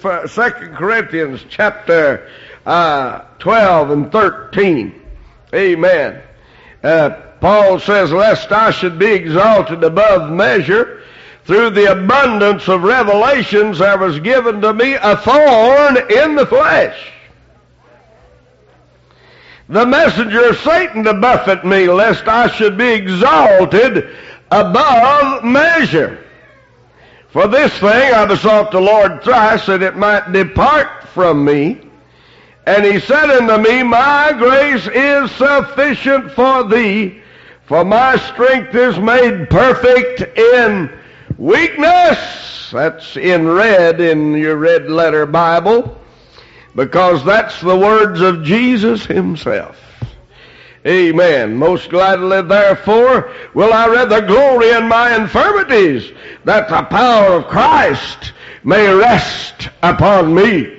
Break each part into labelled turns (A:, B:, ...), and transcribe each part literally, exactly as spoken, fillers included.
A: Second Corinthians chapter uh, twelve and thirteen. Amen. Uh, Paul says, lest I should be exalted above measure, through the abundance of revelations there was given to me a thorn in the flesh, the messenger of Satan to buffet me, lest I should be exalted above measure. For this thing I besought the Lord thrice, that it might depart from me. And he said unto me, my grace is sufficient for thee, for my strength is made perfect in weakness. That's in red in your red letter Bible, because that's the words of Jesus himself. Amen. Most gladly, therefore, will I rather glory in my infirmities, that the power of Christ may rest upon me.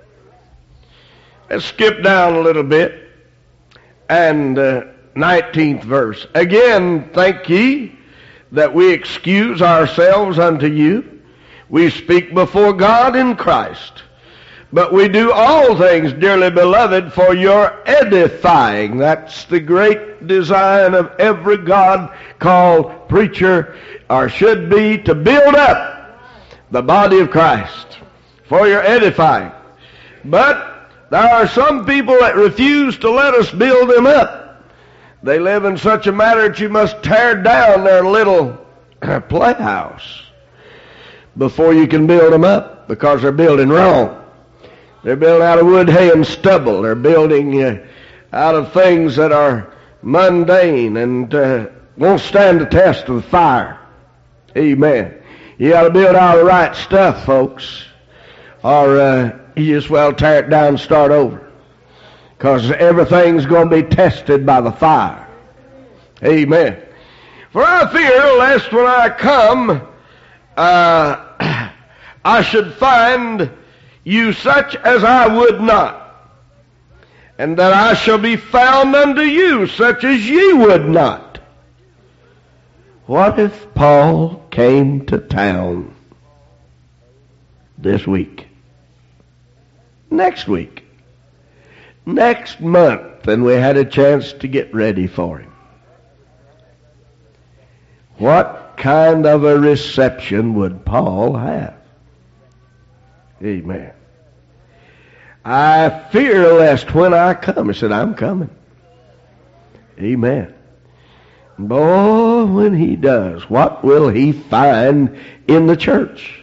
A: Let's skip down a little bit. And uh, nineteenth verse. Again, think ye that we excuse ourselves unto you. We speak before God in Christ. But we do all things, dearly beloved, for your edifying. That's the great design of every God-called preacher, or should be, to build up the body of Christ for your edifying. But there are some people that refuse to let us build them up. They live in such a manner that you must tear down their little playhouse before you can build them up, because they're building wrong. They're building out of wood, hay, and stubble. They're building uh, out of things that are mundane and uh, won't stand the test of the fire. Amen. You got to build out the right stuff, folks, or uh, you just well tear it down and start over, because everything's going to be tested by the fire. Amen. For I fear lest when I come, uh, I should find you such as I would not, and that I shall be found unto you such as ye would not. What if Paul came to town this week, next week, next month, and we had a chance to get ready for him? What kind of a reception would Paul have? Amen. I fear lest when I come, he said, I'm coming. Amen. Boy, when he does, what will he find in the church?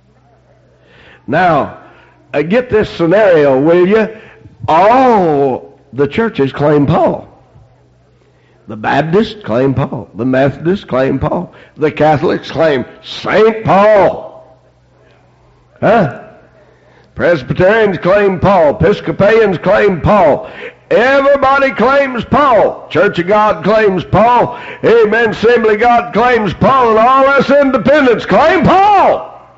A: Now, uh, get this scenario, will you? All the churches claim Paul. The Baptists claim Paul. The Methodists claim Paul. The Catholics claim Saint Paul. Huh? Presbyterians claim Paul. Episcopalians claim Paul. Everybody claims Paul. Church of God claims Paul. Amen. Assembly of God claims Paul. And all us independents claim Paul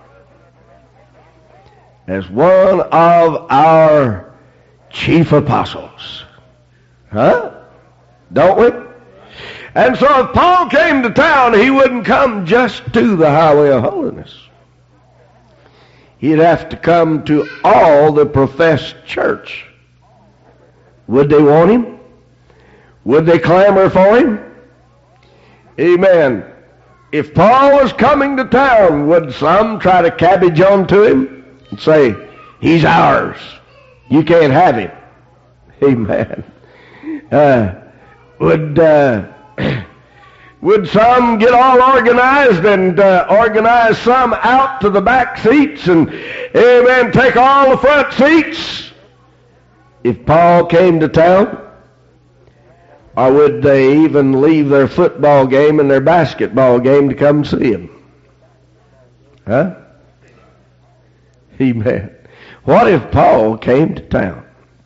A: as one of our chief apostles. Huh? Don't we? And so if Paul came to town, he wouldn't come just to the highway of holiness. He'd have to come to all the professed church. Would they want him? Would they clamor for him? Amen. If Paul was coming to town, would some try to cabbage on to him and say, he's ours, you can't have him? Amen. Uh, would... Uh, Would some get all organized and uh, organize some out to the back seats and, amen, take all the front seats if Paul came to town? Or would they even leave their football game and their basketball game to come see him? Huh? Amen. What if Paul came to town?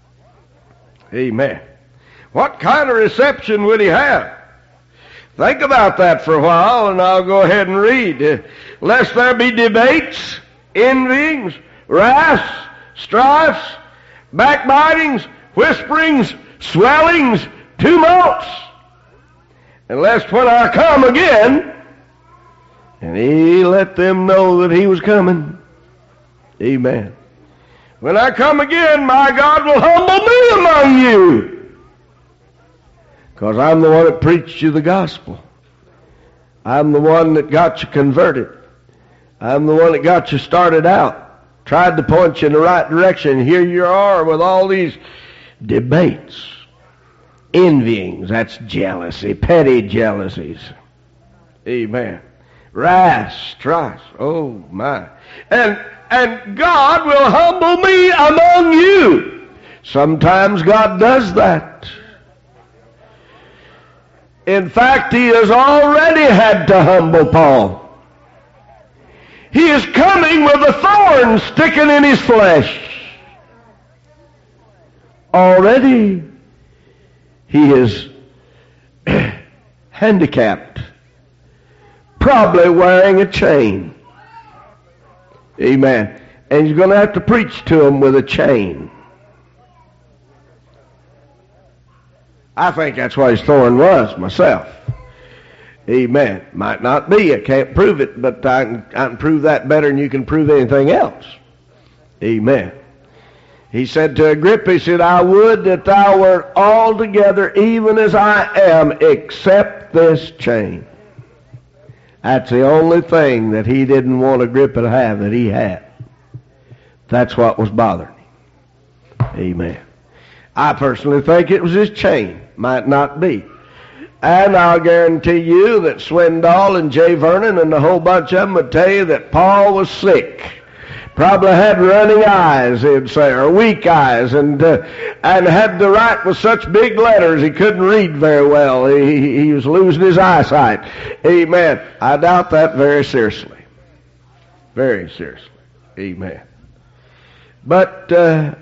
A: Amen. What kind of reception would he have? Think about that for a while, and I'll go ahead and read. Uh, Lest there be debates, envyings, wraths, strifes, backbitings, whisperings, swellings, tumults. And lest when I come again, and he let them know that he was coming. Amen. When I come again, my God will humble me among you. Because I'm the one that preached you the gospel. I'm the one that got you converted. I'm the one that got you started out. Tried to point you in the right direction. Here you are with all these debates. Envyings, that's jealousy. Petty jealousies. Amen. Wrath, strife. Oh my. And and God will humble me among you. Sometimes God does that. In fact, he has already had to humble Paul. He is coming with a thorn sticking in his flesh. Already he is handicapped, probably wearing a chain. Amen. And he's going to have to preach to him with a chain. I think that's what his thorn was myself. Amen. Might not be. I can't prove it, but I can, I can prove that better than you can prove anything else. Amen. He said to Agrippa, he said, I would that thou wert altogether even as I am, except this chain. That's the only thing that he didn't want Agrippa to have that he had. That's what was bothering him. Amen. I personally think it was his chain. Might not be. And I'll guarantee you that Swindoll and Jay Vernon and the whole bunch of them would tell you that Paul was sick. Probably had running eyes, he'd say, or weak eyes, and uh, and had to write with such big letters he couldn't read very well. He, he was losing his eyesight. Amen. I doubt that very seriously. Very seriously. Amen. But uh,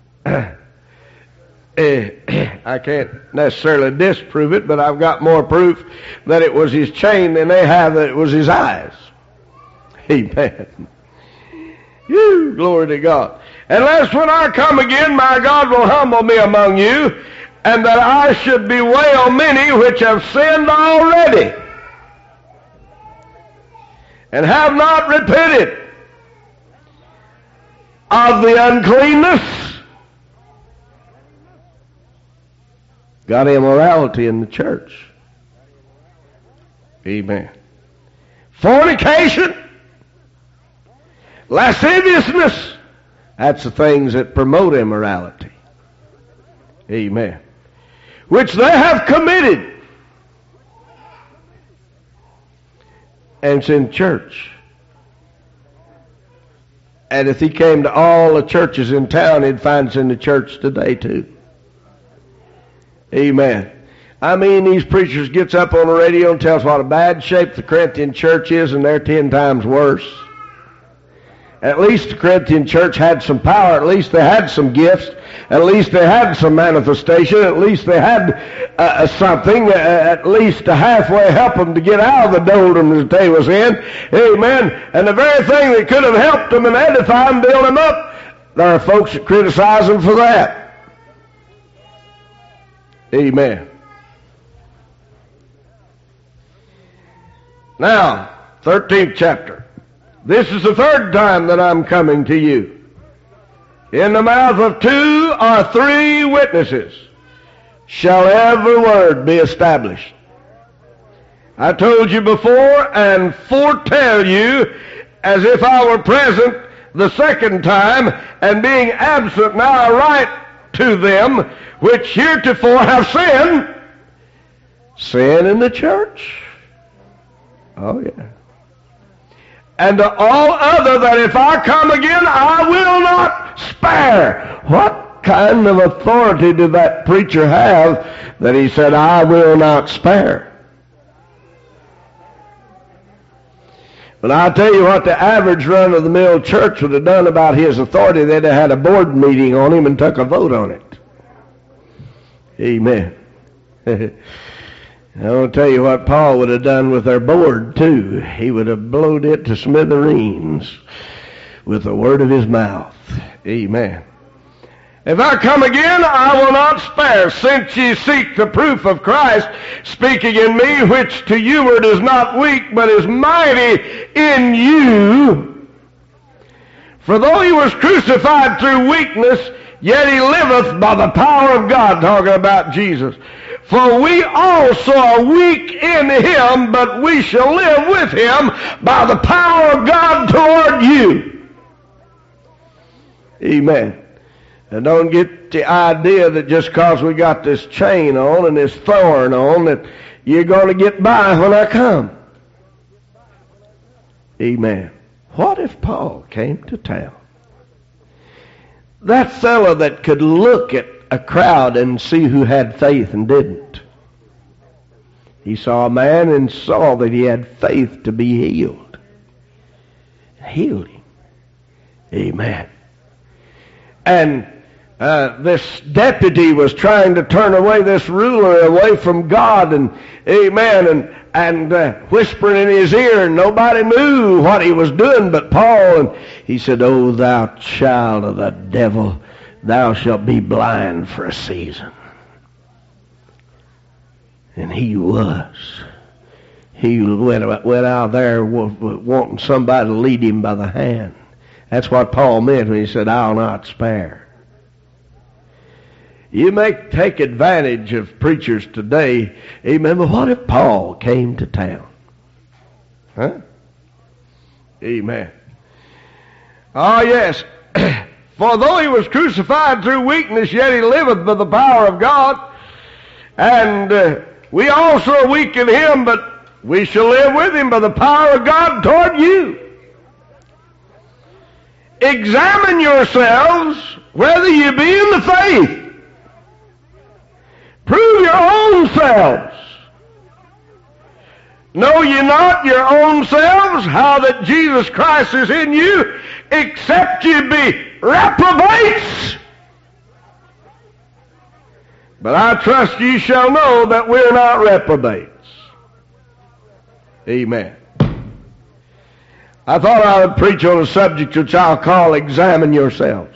A: I can't necessarily disprove it, but I've got more proof that it was his chain than they have that it was his eyes. Amen. Whew, glory to God. Unless when I come again, my God will humble me among you, and that I should bewail many which have sinned already, and have not repented of the uncleanness. Got immorality in the church. Amen. Fornication. Lasciviousness. That's the things that promote immorality. Amen. Which they have committed. And it's in church. And if he came to all the churches in town, he'd find it's in the church today too. Amen. I mean, these preachers gets up on the radio and tells what a bad shape the Corinthian church is, and they're ten times worse. At least the Corinthian church had some power. At least they had some gifts. At least they had some manifestation. At least they had uh, something, uh, at least to halfway help them to get out of the doldrums that they was in. Amen. And the very thing that could have helped them and edify them, build them up, there are folks that criticize them for that. Amen. Now, thirteenth chapter. This is the third time that I'm coming to you. In the mouth of two or three witnesses shall every word be established. I told you before and foretell you as if I were present the second time, and being absent now I write to them which heretofore have sinned. Sin in the church? Oh yeah. And to all other that if I come again, I will not spare. What kind of authority did that preacher have that he said, I will not spare? But I'll tell you what the average run-of-the-mill church would have done about his authority. They'd have had a board meeting on him and took a vote on it. Amen. I want to tell you what Paul would have done with their board, too. He would have blowed it to smithereens with the word of his mouth. Amen. If I come again, I will not spare, since ye seek the proof of Christ speaking in me, which to you word is not weak, but is mighty in you. For though he was crucified through weakness, yet he liveth by the power of God, talking about Jesus. For we also are weak in him, but we shall live with him by the power of God toward you. Amen. And don't get the idea that just because we got this chain on and this thorn on that you're going to get by when I come. Amen. What if Paul came to town? That fellow that could look at a crowd and see who had faith and didn't. He saw a man and saw that he had faith to be healed. Healed him. Amen. And uh, this deputy was trying to turn away this ruler away from God, and amen, and and uh, whispering in his ear, and nobody knew what he was doing but Paul. And he said, "O thou child of the devil, thou shalt be blind for a season." And he was. He went, went out there wanting somebody to lead him by the hand. That's what Paul meant when he said, "I'll not spare." You may take advantage of preachers today. Amen. But what if Paul came to town? Huh? Amen. Oh, yes. For though he was crucified through weakness, yet he liveth by the power of God. And uh, we also are weak in him, but we shall live with him by the power of God toward you. Examine yourselves whether you be in the faith. Prove your own selves. Know ye not your own selves how that Jesus Christ is in you, except ye be reprobates? But I trust ye shall know that we're not reprobates. Amen. I thought I would preach on a subject which I'll call examine yourselves.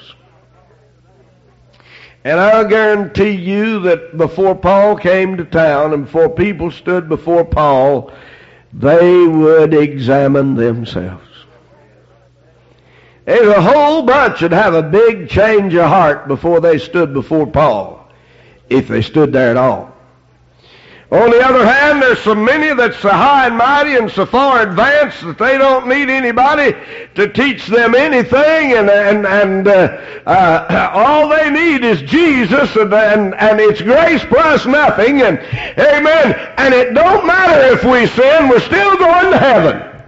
A: And I'll guarantee you that before Paul came to town and before people stood before Paul, they would examine themselves. There's a whole bunch that have a big change of heart before they stood before Paul, if they stood there at all. On the other hand, there's so many that's so high and mighty and so far advanced that they don't need anybody to teach them anything, and and and uh, uh, all they need is Jesus, and, and and it's grace plus nothing, and amen. And it don't matter if we sin, we're still going to heaven.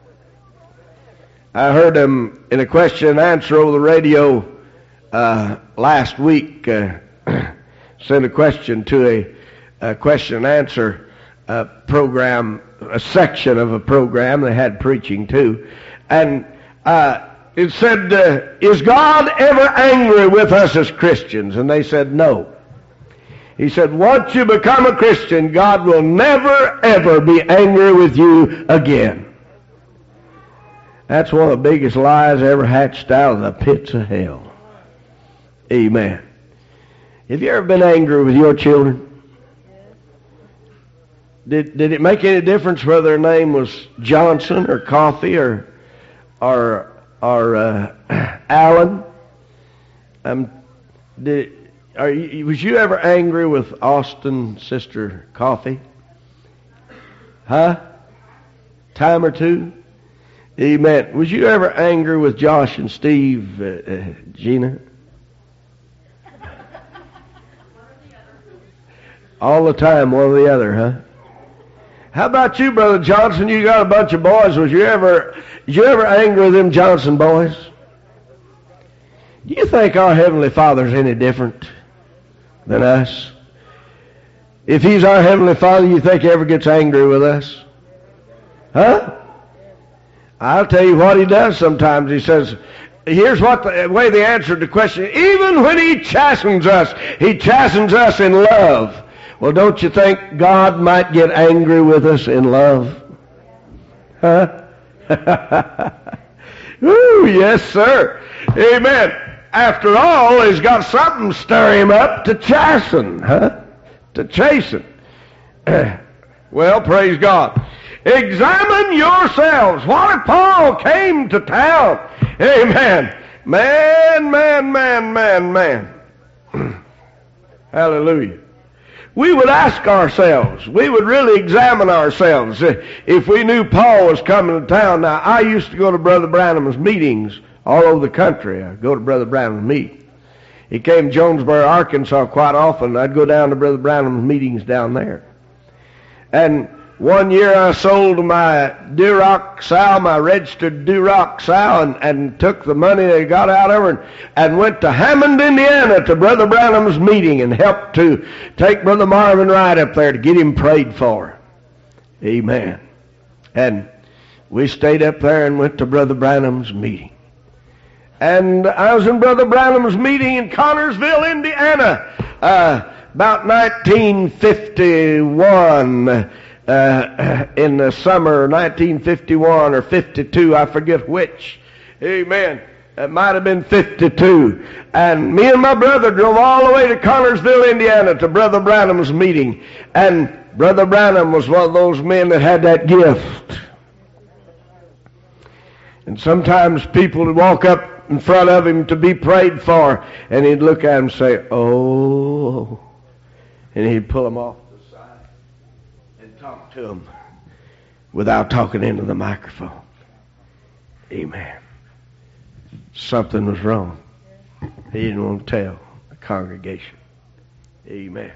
A: I heard him in a question and answer over the radio uh, last week. Uh, sent a question to a. A question and answer uh, program, a section of a program. They had preaching too. And uh, it said, uh, is God ever angry with us as Christians? And they said, no. He said, once you become a Christian, God will never, ever be angry with you again. That's one of the biggest lies ever hatched out of the pits of hell. Amen. Have you ever been angry with your children? Did did it make any difference whether their name was Johnson or Coffee or or or uh, Allen? Um, did are you, was you ever angry with Austin's sister Coffee? Huh? Time or two? Amen. Was you ever angry with Josh and Steve, uh, uh, Gina? All the time, one or the other, huh? How about you, Brother Johnson? You got a bunch of boys. Was you ever, did you ever angry with them Johnson boys? Do you think our Heavenly Father's any different than us? If He's our Heavenly Father, you think He ever gets angry with us? Huh? I'll tell you what He does sometimes. He says, here's what the way they answered the question. Even when He chastens us, He chastens us in love. Well, don't you think God might get angry with us in love? Huh? Ooh, yes, sir. Amen. After all, He's got something to stir Him up to chasten, huh? To chasten. Well, praise God. Examine yourselves. What if Paul came to town? Amen. Man, man, man, man, man. Hallelujah. We would ask ourselves, we would really examine ourselves if we knew Paul was coming to town. Now, I used to go to Brother Branham's meetings all over the country. I'd go to Brother Branham's meet. He came to Jonesboro, Arkansas quite often. I'd go down to Brother Branham's meetings down there. And one year I sold my Duroc sow, my registered Duroc sow, and, and took the money they got out of her and, and went to Hammond, Indiana to Brother Branham's meeting and helped to take Brother Marvin Wright up there to get him prayed for. Amen. And we stayed up there and went to Brother Branham's meeting. And I was in Brother Branham's meeting in Connersville, Indiana, uh, about nineteen fifty-one. Uh, in the summer nineteen fifty-one or fifty-two, I forget which. Amen. It might have been fifty-two. And me and my brother drove all the way to Connersville, Indiana to Brother Branham's meeting. And Brother Branham was one of those men that had that gift. And sometimes people would walk up in front of him to be prayed for, and he'd look at him and say, "Oh," and he'd pull them off and talk to them without talking into the microphone. Amen. Something was wrong. He didn't want to tell the congregation. Amen.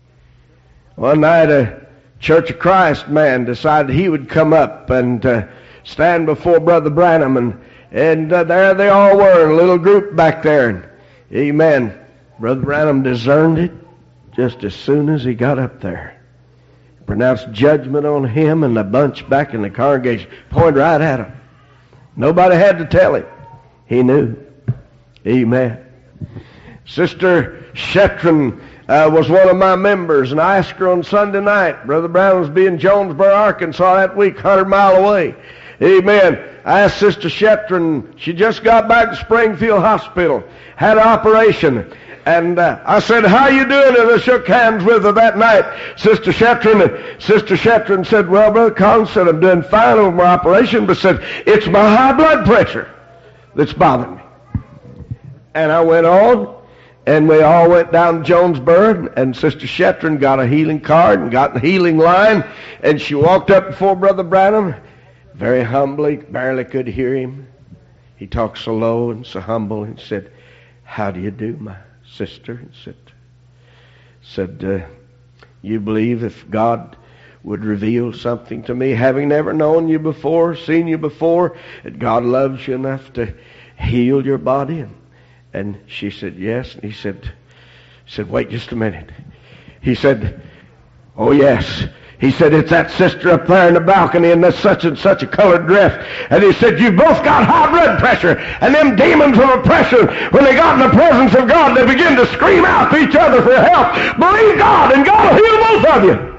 A: One night a Church of Christ man decided he would come up and uh, stand before Brother Branham, and, and uh, there they all were in a little group back there. And, amen. Brother Branham discerned it just as soon as he got up there. Pronounced judgment on him and the bunch back in the congregation. Pointed right at him. Nobody had to tell him. He knew. Amen. Sister Shetron uh, was one of my members, and I asked her on Sunday night. Brother Brown was being in Jonesboro, Arkansas that week, one hundred miles away. Amen. I asked Sister Shetron. She just got back to Springfield Hospital. Had an operation. And uh, I said, "How you doing?" And I shook hands with her that night, Sister Shetron. And Sister Shetron said, "Well, Brother Collins," said, "I'm doing fine over my operation," but said, "It's my high blood pressure that's bothering me." And I went on, and we all went down to Jonesboro, and Sister Shetron got a healing card and got in the healing line, and she walked up before Brother Branham, very humbly, barely could hear him. He talked so low and so humble, and said, "How do you do, my sister?" And said, said uh, "You believe if God would reveal something to me, having never known you before, seen you before, that God loves you enough to heal your body?" And, and she said, "Yes." And he said, said, "Wait just a minute." He said, "Oh, yes." He said, "It's that sister up there in the balcony in this such and such a colored dress." And he said, "You both got high blood pressure. And them demons of oppression, when they got in the presence of God, they begin to scream out to each other for help. Believe God, and God will heal both of you."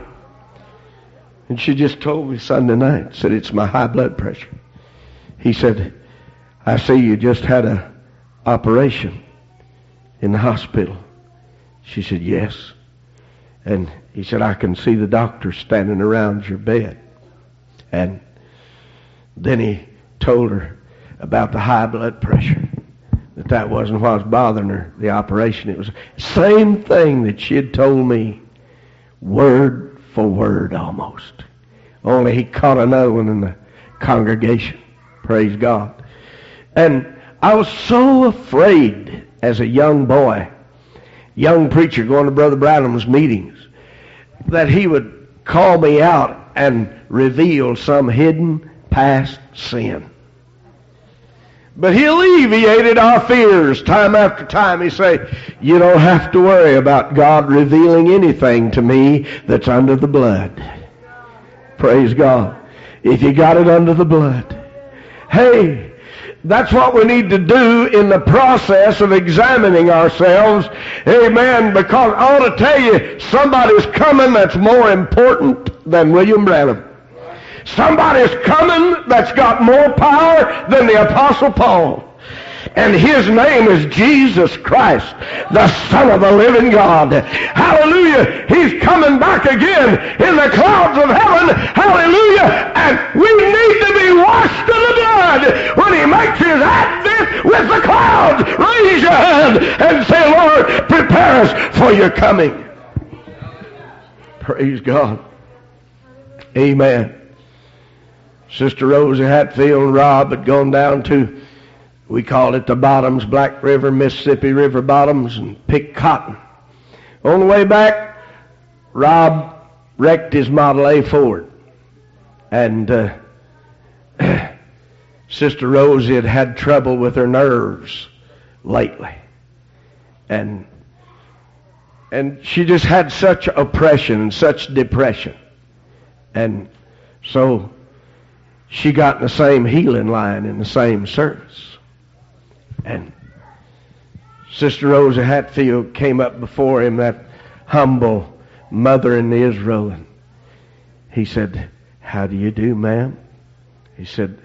A: And she just told me Sunday night, said, "It's my high blood pressure." He said, "I see you just had a operation in the hospital." She said, "Yes." And he said, "I can see the doctor standing around your bed." And then he told her about the high blood pressure, that that wasn't what was bothering her, the operation. It was the same thing that she had told me, word for word almost. Only he caught another one in the congregation. Praise God. And I was so afraid as a young boy, young preacher going to Brother Branham's meetings, that he would call me out and reveal some hidden past sin. But he alleviated our fears time after time. He say, "You don't have to worry about God revealing anything to me that's under the blood." Praise God. If you got it under the blood. Hey, that's what we need to do in the process of examining ourselves. Amen. Because I want to tell you, somebody's coming that's more important than William Branham. Somebody's coming that's got more power than the Apostle Paul. And his name is Jesus Christ, the Son of the living God. Hallelujah. He's coming back again in the clouds of heaven. Hallelujah. And we need to be washed in the blood when he makes his advent with the clouds. Raise your hand and say, Lord, prepare us for your coming. Praise God. Amen. Sister Rosie Hatfield and Rob had gone down to, we call it the bottoms, Black River, Mississippi River bottoms, and picked cotton. On the way back, Rob wrecked his Model A Ford. And uh, Sister Rosie had had trouble with her nerves lately. And and she just had such oppression and such depression. And so she got in the same healing line in the same service. And Sister Rosa Hatfield came up before him, that humble mother in Israel, and he said, how do you do, ma'am? He said,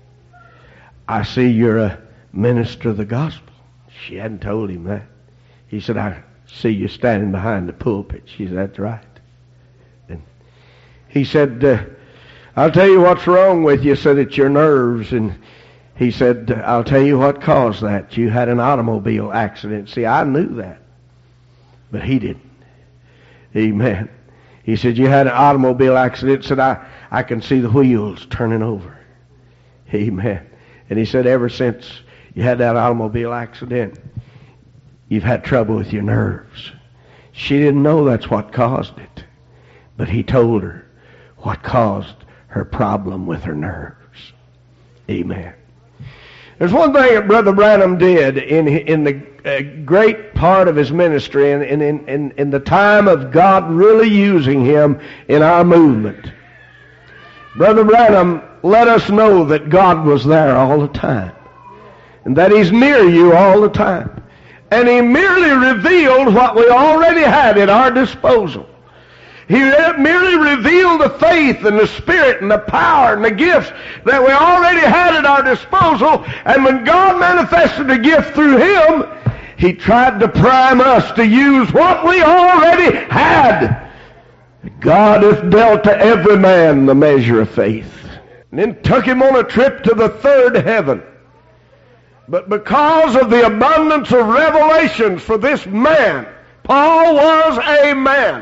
A: I see you're a minister of the gospel. She hadn't told him that. He said, I see you standing behind the pulpit. She said, that's right. And he said, uh, I'll tell you what's wrong with you. Said it's your nerves. And he said, I'll tell you what caused that. You had an automobile accident. See, I knew that, but he didn't. Amen. He said, you had an automobile accident. Said, I, I can see the wheels turning over. Amen. And he said, ever since you had that automobile accident, you've had trouble with your nerves. She didn't know that's what caused it, but he told her what caused her problem with her nerves. Amen. There's one thing that Brother Branham did in in the uh, great part of his ministry, and in, in, in, in the time of God really using him in our movement. Brother Branham let us know that God was there all the time, and that he's near you all the time. And he merely revealed what we already had at our disposal. He merely revealed the faith and the spirit and the power and the gifts that we already had at our disposal. And when God manifested a gift through him, he tried to prime us to use what we already had. God hath dealt to every man the measure of faith. And then took him on a trip to the third heaven. But because of the abundance of revelations for this man, Paul was a man.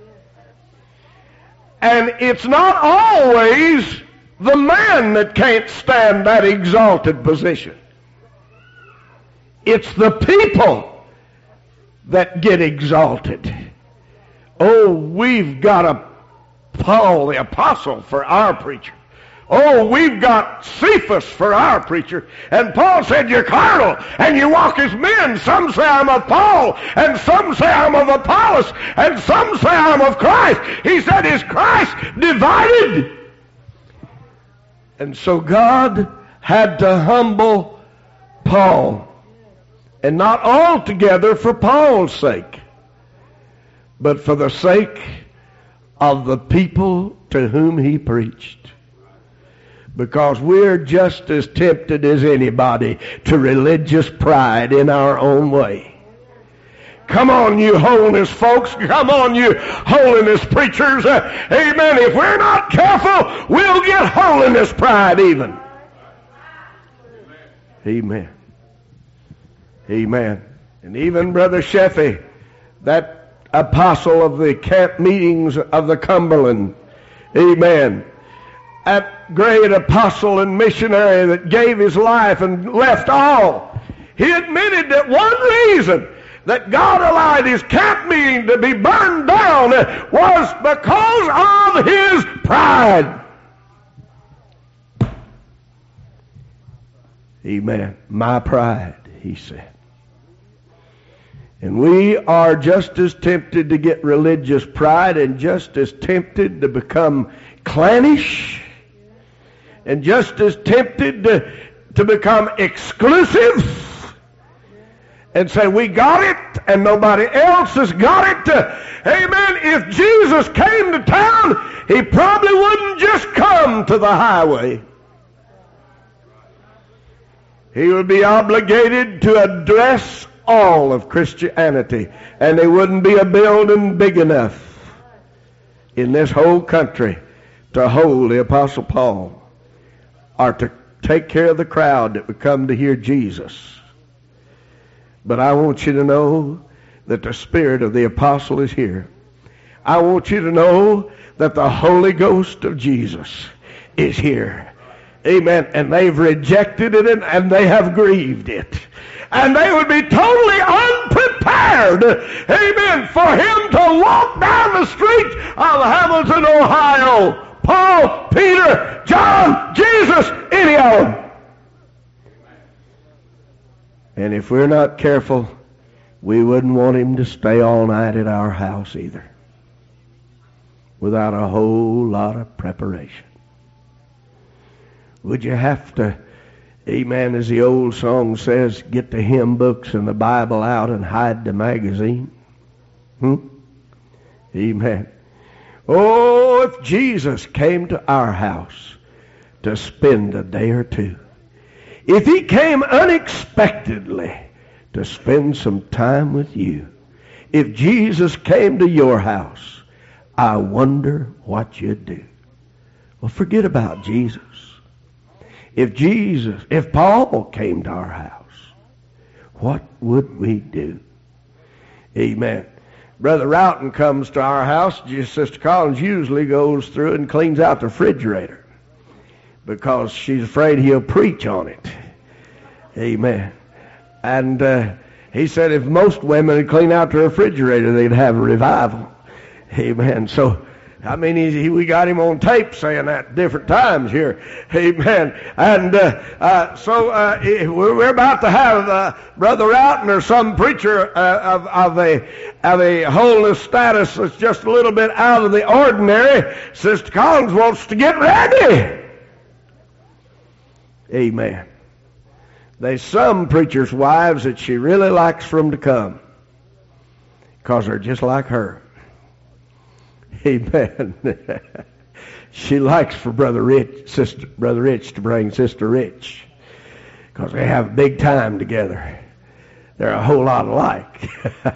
A: And it's not always the man that can't stand that exalted position. It's the people that get exalted. Oh, we've got a Paul the Apostle for our preacher. Oh, we've got Cephas for our preacher. And Paul said, you're carnal and you walk as men. Some say I'm of Paul, and some say I'm of Apollos, and some say I'm of Christ. He said, is Christ divided? And so God had to humble Paul. And not altogether for Paul's sake, but for the sake of the people to whom he preached. Because we're just as tempted as anybody to religious pride in our own way. Come on, you holiness folks. Come on, you holiness preachers. Uh, amen. If we're not careful, we'll get holiness pride even. Amen. Amen. And even Brother Sheffey, that apostle of the camp meetings of the Cumberland, amen, that great apostle and missionary that gave his life and left all, he admitted that one reason that God allowed his camp meeting to be burned down was because of his pride. Amen. My pride, he said. And we are just as tempted to get religious pride, and just as tempted to become clannish, and just as tempted to, to become exclusive and say we got it and nobody else has got it. Amen. If Jesus came to town, he probably wouldn't just come to the highway. He would be obligated to address all of Christianity, and there wouldn't be a building big enough in this whole country to hold the Apostle Paul or to take care of the crowd that would come to hear Jesus. But I want you to know that the Spirit of the Apostle is here. I want you to know that the Holy Ghost of Jesus is here. Amen. And they've rejected it and, and they have grieved it. And they would be totally unprepared, amen, for him to walk down the streets of Hamilton, Ohio. Paul, Peter, John, Jesus, any of them. And if we're not careful, we wouldn't want him to stay all night at our house either, without a whole lot of preparation. Would you have to, amen, as the old song says, get the hymn books and the Bible out and hide the magazine? Hmm? Amen. Oh, if Jesus came to our house to spend a day or two, if he came unexpectedly to spend some time with you, if Jesus came to your house, I wonder what you'd do. Well, forget about Jesus. If Jesus, if Paul came to our house, what would we do? Amen. Brother Roughton comes to our house. Sister Collins usually goes through and cleans out the refrigerator because she's afraid he'll preach on it. Amen. And uh, he said if most women would clean out the refrigerator, they'd have a revival. Amen. So, I mean, he, he, we got him on tape saying that different times here. Amen. And uh, uh, so uh, we're about to have uh, Brother Roughton or some preacher uh, of, of, a, of a holiness status that's just a little bit out of the ordinary. Sister Collins wants to get ready. Amen. There's some preachers' wives that she really likes for them to come because they're just like her. Amen. She likes for Brother Rich, Sister Brother Rich to bring Sister Rich because they have a big time together. They're a whole lot alike.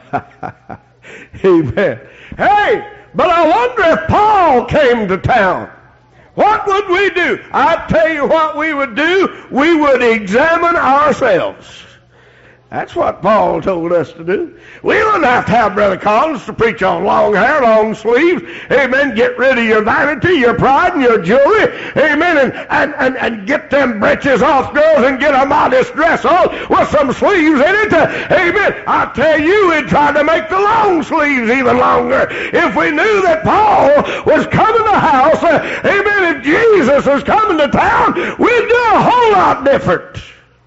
A: Amen. Hey, but I wonder if Paul came to town, what would we do? I tell you what we would do. We would examine ourselves. That's what Paul told us to do. We wouldn't have to have Brother Collins to preach on long hair, long sleeves. Amen. Get rid of your vanity, your pride, and your jewelry. Amen. And, and, and, and get them breeches off, girls, and get a modest dress on with some sleeves in it. Amen. I tell you, we'd try to make the long sleeves even longer. If we knew that Paul was coming to the house, uh, amen, if Jesus was coming to town, we'd do a whole lot different.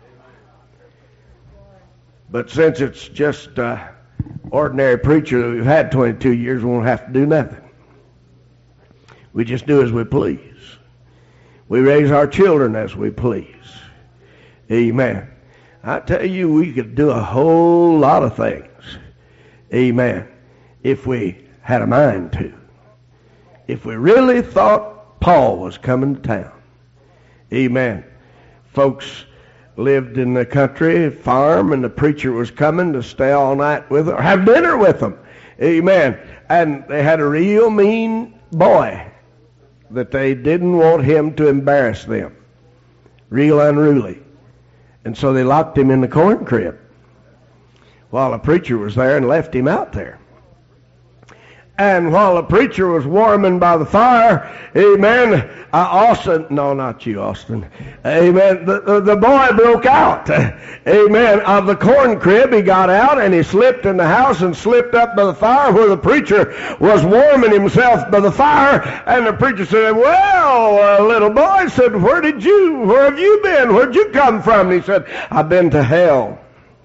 A: But since it's just uh, ordinary preacher that we've had twenty-two years, we won't have to do nothing. We just do as we please. We raise our children as we please. Amen. I tell you, we could do a whole lot of things. Amen. If we had a mind to. If we really thought Paul was coming to town. Amen. Folks lived in the country, farm, and the preacher was coming to stay all night with them, or have dinner with them. Amen. And they had a real mean boy that they didn't want him to embarrass them. Real unruly. And so they locked him in the corn crib while the preacher was there and left him out there. And while the preacher was warming by the fire, amen, uh, Austin, no, not you, Austin, amen, the, the, the boy broke out, amen, of the corn crib. He got out and he slipped in the house and slipped up by the fire where the preacher was warming himself by the fire. And the preacher said, well, uh, little boy, said, where did you, where have you been? Where'd you come from? And he said, I've been to hell.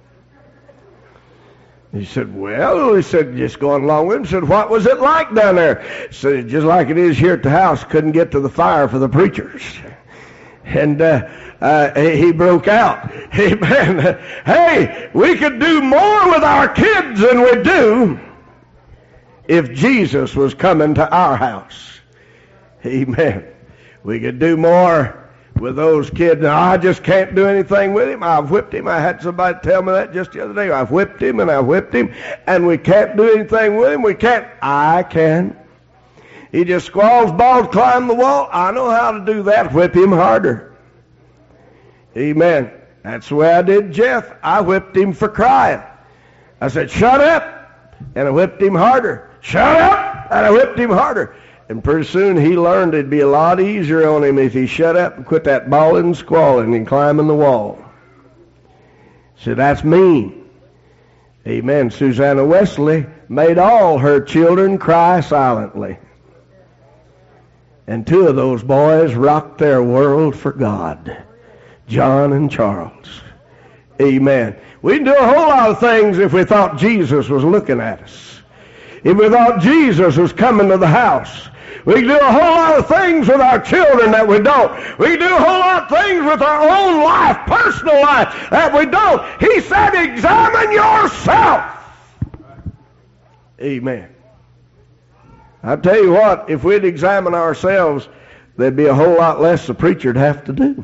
A: He said, well, he said, just going along with him, said, what was it like down there? He said, just like it is here at the house, couldn't get to the fire for the preachers. And uh, uh, he broke out. Amen. Hey, we could do more with our kids than we do if Jesus was coming to our house. Amen. We could do more with those kids. Now, I just can't do anything with him. I've whipped him. I had somebody tell me that just the other day. I've whipped him and I've whipped him, and we can't do anything with him. We can't. I can. He just squalls, balls, climb the wall. I know how to do that. Whip him harder. Amen. That's the way I did Jeff. I whipped him for crying. I said, shut up, and I whipped him harder. Shut up, and I whipped him harder. And pretty soon he learned it'd be a lot easier on him if he shut up and quit that bawling and squalling and climbing the wall. So that's mean. Amen. Susanna Wesley made all her children cry silently. And two of those boys rocked their world for God, John and Charles. Amen. We'd do a whole lot of things if we thought Jesus was looking at us. If we thought Jesus was coming to the house. We do a whole lot of things with our children that we don't. We do a whole lot of things with our own life, personal life, that we don't. He said, examine yourself. Amen. I'll tell you what, if we'd examine ourselves, there'd be a whole lot less the preacher'd have to do.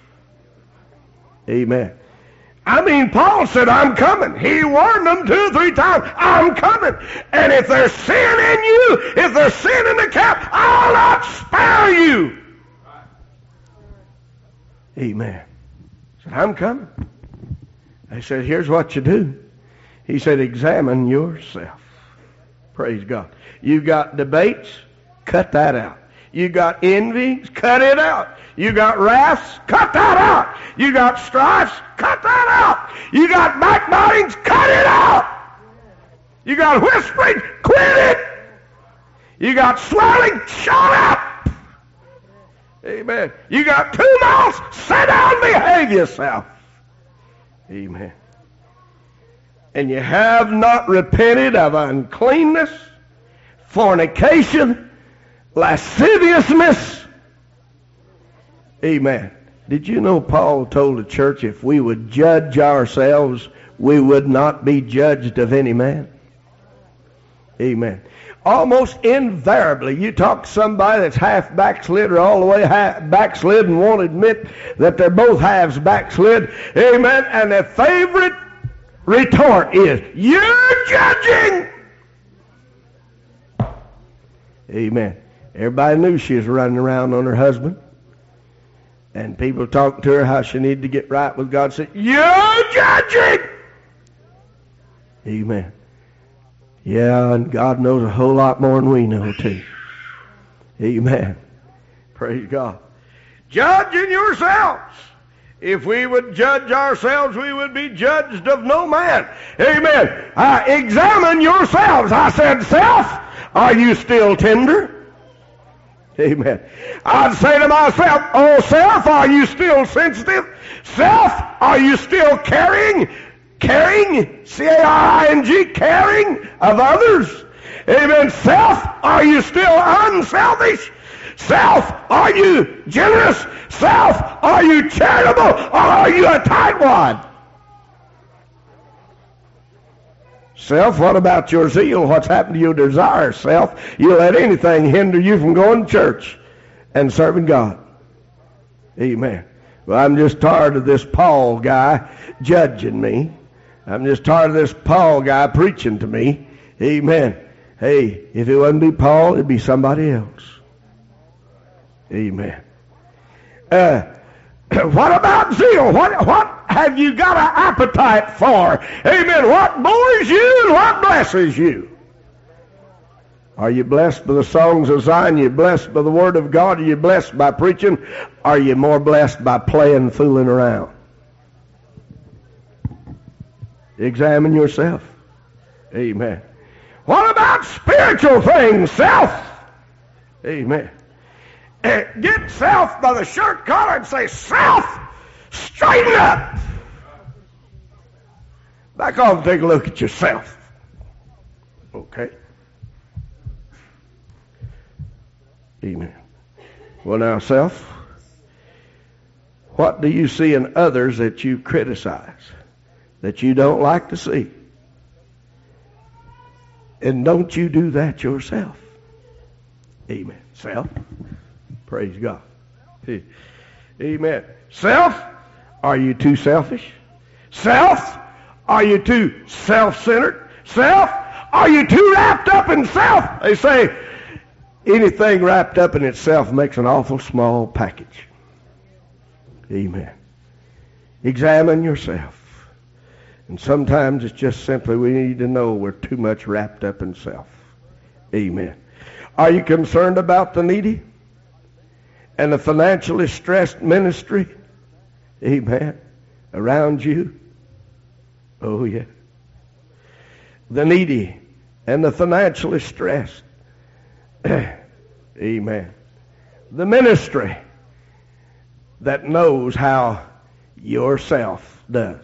A: Amen. I mean, Paul said, I'm coming. He warned them two or three times, I'm coming. And if there's sin in you, if there's sin in the camp, I'll not spare you. Amen. He said, I'm coming. They said, here's what you do. He said, examine yourself. Praise God. You got debates, cut that out. You got envy, cut it out. You got wraths, cut that out. You got strifes, cut that out. You got backbitings, cut it out. You got whispering, quit it. You got swelling, shut up. Amen. You got two mouths, sit down, behave yourself. Amen. And you have not repented of uncleanness, fornication, lasciviousness. Amen. Did you know Paul told the church if we would judge ourselves, we would not be judged of any man? Amen. Almost invariably, you talk to somebody that's half backslid or all the way half backslid and won't admit that they're both halves backslid. Amen. And their favorite retort is, you're judging. Amen. Everybody knew she was running around on her husband. And people talked to her how she needed to get right with God. Said, you're judging. Amen. Yeah, and God knows a whole lot more than we know too. Amen. Praise God. Judging yourselves. If we would judge ourselves, we would be judged of no man. Amen. Uh, examine yourselves. I said, self, are you still tender? Amen. I'd say to myself, oh, self, are you still sensitive? Self, are you still caring? Caring, C A R I N G, caring of others? Amen. Self, are you still unselfish? Self, are you generous? Self, are you charitable? Or are you a tightwad? Self, what about your zeal? What's happened to your desire? Self, you let anything hinder you from going to church and serving God. Amen. Well, I'm just tired of this Paul guy judging me. I'm just tired of this Paul guy preaching to me. Amen. Hey, if it wouldn't be Paul, it'd be somebody else. Amen. Uh, what about zeal? What, what have you got an appetite for? Amen. What bores you and what blesses you? Are you blessed by the songs of Zion? Are you blessed by the Word of God? Are you blessed by preaching? Are you more blessed by playing, fooling around? Examine yourself. Amen. What about spiritual things? Self. Amen. Uh, get self by the shirt collar and say, self, straighten up. Back off and take a look at yourself. Okay. Amen. Well, now, self, what do you see in others that you criticize, that you don't like to see? And don't you do that yourself? Amen. Self. Praise God. Amen. Self, are you too selfish? Self, are you too self-centered? Self, are you too wrapped up in self? They say anything wrapped up in itself makes an awful small package. Amen. Examine yourself. And sometimes it's just simply we need to know we're too much wrapped up in self. Amen. Are you concerned about the needy and the financially stressed ministry? Amen. Around you? Oh, yeah. The needy and the financially stressed. Amen. The ministry that knows how yourself does.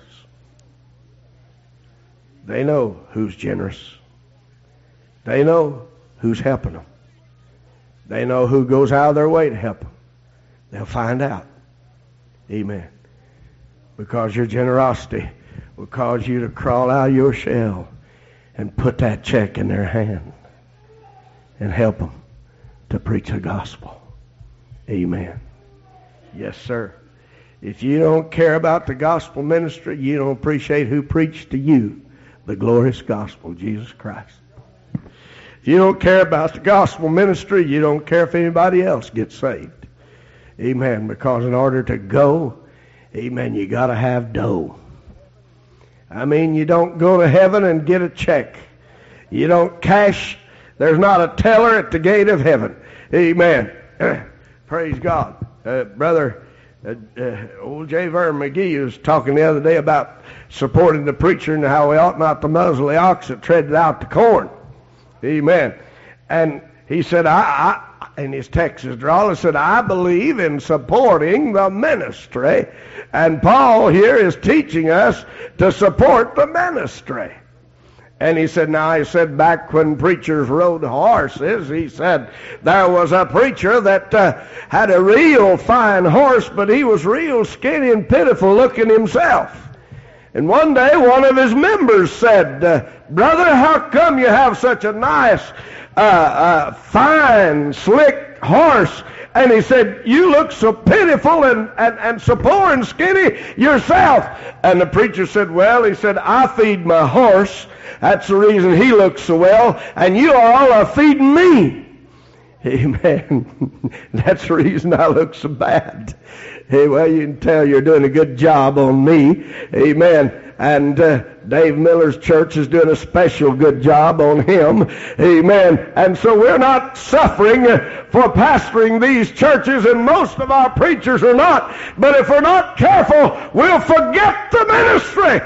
A: They know who's generous. They know who's helping them. They know who goes out of their way to help them. They'll find out. Amen. Because your generosity will cause you to crawl out of your shell and put that check in their hand and help them to preach the gospel. Amen. Yes, sir. If you don't care about the gospel ministry, you don't appreciate who preached to you the glorious gospel of Jesus Christ. If you don't care about the gospel ministry, you don't care if anybody else gets saved. Amen. Because in order to go, amen, you got to have dough. I mean, you don't go to heaven and get a check. You don't cash. There's not a teller at the gate of heaven. Amen. Praise God. Uh, brother, uh, uh, old J. Vernon McGee was talking the other day about supporting the preacher and how we ought not to muzzle the ox that treaded out the corn. Amen. And he said, I, I in his Texas drawl, he said, I believe in supporting the ministry. And Paul here is teaching us to support the ministry. And he said, now, he said, back when preachers rode horses, he said, there was a preacher that uh, had a real fine horse, but he was real skinny and pitiful looking himself. And one day, one of his members said, uh, brother, how come you have such a nice, uh, uh, fine, slick horse? And he said, you look so pitiful and, and, and so poor and skinny yourself. And the preacher said, well, he said, I feed my horse. That's the reason he looks so well. And you all are feeding me. Amen. That's the reason I look so bad. Hey, well, you can tell you're doing a good job on me. Amen. And uh, Dave Miller's church is doing a special good job on him. Amen. And so we're not suffering for pastoring these churches, and most of our preachers are not. But if we're not careful, we'll forget the ministry.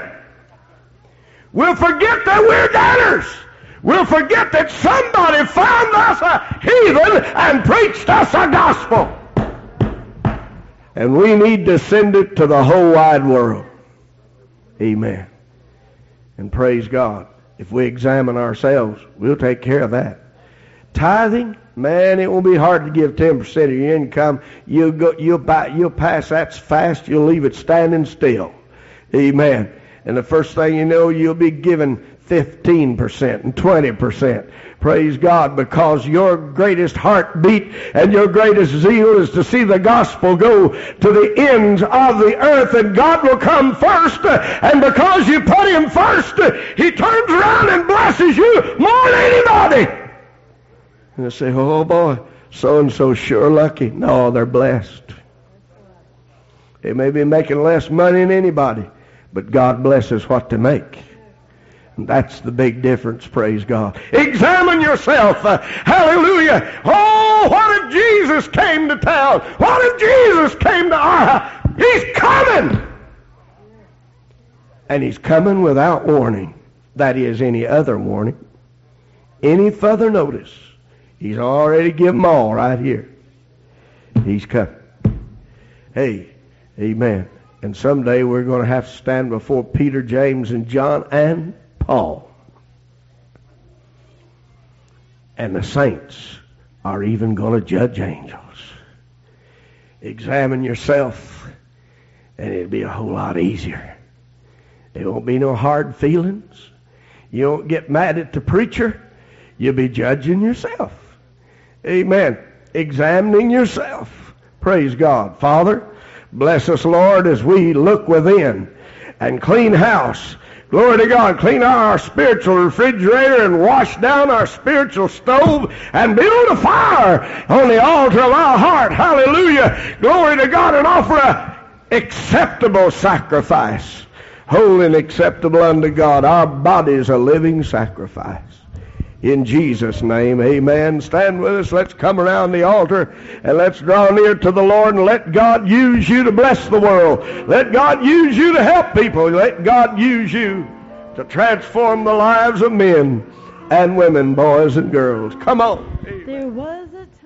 A: We'll forget that we're debtors. We'll forget that somebody found us a heathen and preached us a gospel. And we need to send it to the whole wide world. Amen. And praise God. If we examine ourselves, we'll take care of that. Tithing, man, it won't be hard to give ten percent of your income. You'll go, you'll buy, you'll pass that fast. You'll leave it standing still. Amen. And the first thing you know, you'll be given fifteen percent and twenty percent. Praise God, because your greatest heartbeat and your greatest zeal is to see the gospel go to the ends of the earth, and God will come first, and because you put him first, he turns around and blesses you more than anybody. And they say, oh boy, so-and-so sure lucky. No, they're blessed. They may be making less money than anybody, but God blesses what they make. And that's the big difference, praise God. Examine yourself. Uh, hallelujah. Oh, what if Jesus came to town? What if Jesus came to our house? He's coming. And he's coming without warning. That is, any other warning. Any further notice. He's already given them all right here. He's coming. Hey, amen. And someday we're going to have to stand before Peter, James, and John, and Paul. And the saints are even going to judge angels. Examine yourself, and it'll be a whole lot easier. There won't be no hard feelings. You won't get mad at the preacher. You'll be judging yourself. Amen. Examining yourself. Praise God. Father, Bless us, Lord, as we look within and clean house. Glory to God. Clean out our spiritual refrigerator and wash down our spiritual stove and build a fire on the altar of our heart. Hallelujah. Glory to God, and offer a acceptable sacrifice. Holy and acceptable unto God. Our body's a living sacrifice. In Jesus' name, amen. Stand with us. Let's come around the altar and let's draw near to the Lord and let God use you to bless the world. Let God use you to help people. Let God use you to transform the lives of men and women, boys and girls. Come on.
B: There was a